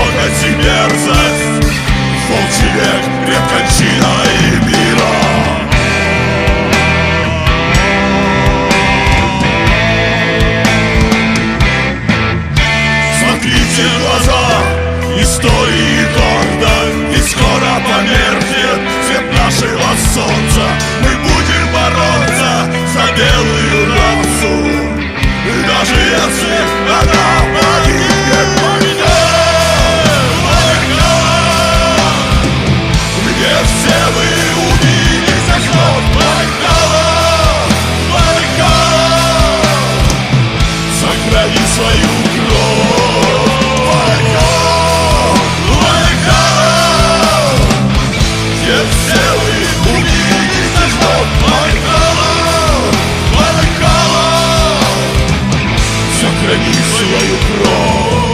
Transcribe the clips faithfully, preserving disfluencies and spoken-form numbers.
похоть и мерзость, волчий век пред кончиной мира. Смотрите в глаза истории гордо, ведь скоро померкнет свет нашего солнца. Мы будем бороться за белую расу, и даже если она погибнет, война, война, где все вы увидите кровь, война, война, сохрани свою кровь, война, война, где все вы увидите кровь, война, война, сохрани свою кровь.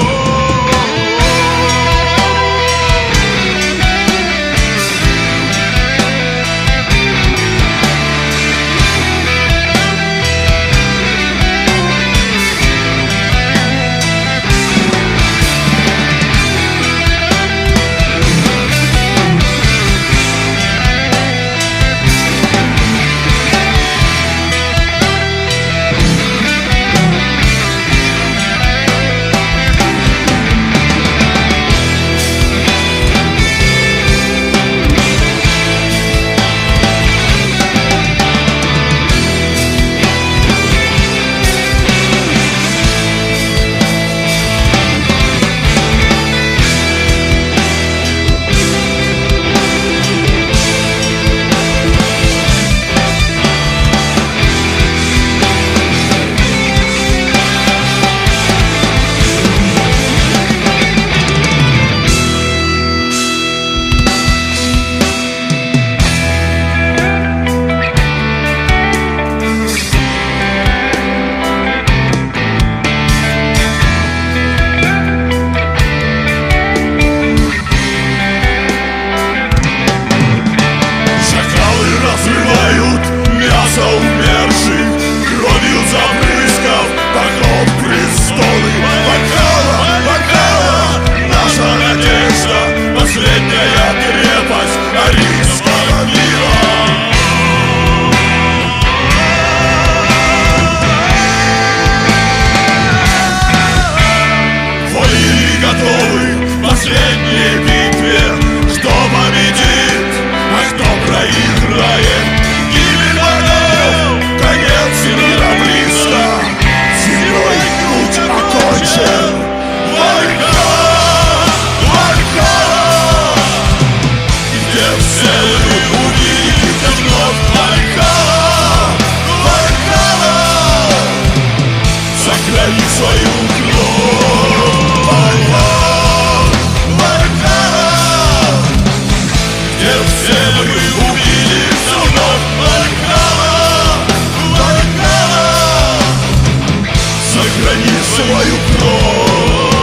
Свою кровь.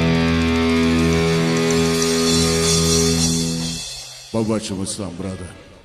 Побачимось там, брате.